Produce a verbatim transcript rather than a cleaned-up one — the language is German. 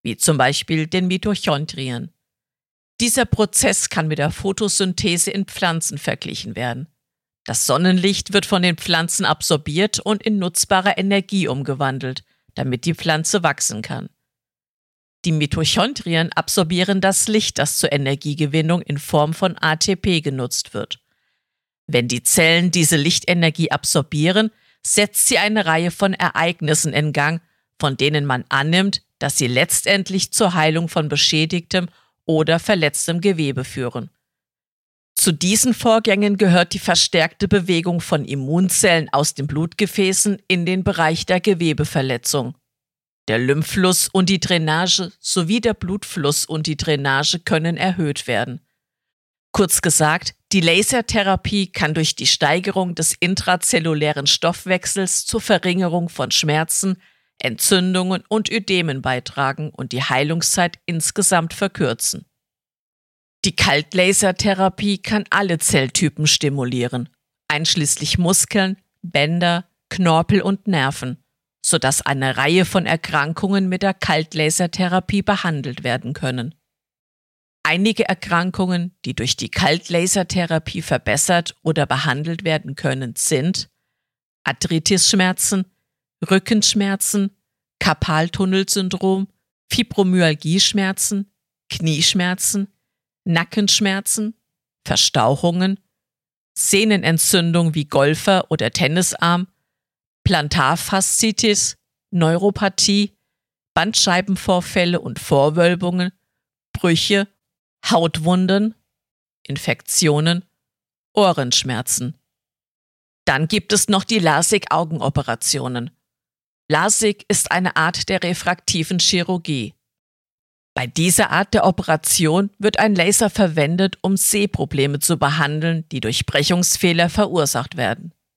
wie zum Beispiel den Mitochondrien. Dieser Prozess kann mit der Photosynthese in Pflanzen verglichen werden. Das Sonnenlicht wird von den Pflanzen absorbiert und in nutzbare Energie umgewandelt, damit die Pflanze wachsen kann. Die Mitochondrien absorbieren das Licht, das zur Energiegewinnung in Form von A T P genutzt wird. Wenn die Zellen diese Lichtenergie absorbieren, setzt sie eine Reihe von Ereignissen in Gang, von denen man annimmt, dass sie letztendlich zur Heilung von beschädigtem oder verletztem Gewebe führen. Zu diesen Vorgängen gehört die verstärkte Bewegung von Immunzellen aus den Blutgefäßen in den Bereich der Gewebeverletzung. Der Lymphfluss und die Drainage sowie der Blutfluss und die Drainage können erhöht werden. Kurz gesagt, die Lasertherapie kann durch die Steigerung des intrazellulären Stoffwechsels zur Verringerung von Schmerzen, Entzündungen und Ödemen beitragen und die Heilungszeit insgesamt verkürzen. Die Kaltlasertherapie kann alle Zelltypen stimulieren, einschließlich Muskeln, Bänder, Knorpel und Nerven, sodass eine Reihe von Erkrankungen mit der Kaltlasertherapie behandelt werden können. Einige Erkrankungen, die durch die Kaltlasertherapie verbessert oder behandelt werden können, sind Arthritis-Schmerzen, Rückenschmerzen, Karpaltunnelsyndrom, Fibromyalgie-Schmerzen, Knieschmerzen, Nackenschmerzen, Verstauchungen, Sehnenentzündung wie Golfer- oder Tennisarm, Plantarfaszitis, Neuropathie, Bandscheibenvorfälle und Vorwölbungen, Brüche, Hautwunden, Infektionen, Ohrenschmerzen. Dann gibt es noch die LASIK-Augenoperationen. LASIK ist eine Art der refraktiven Chirurgie. Bei dieser Art der Operation wird ein Laser verwendet, um Sehprobleme zu behandeln, die durch Brechungsfehler verursacht werden.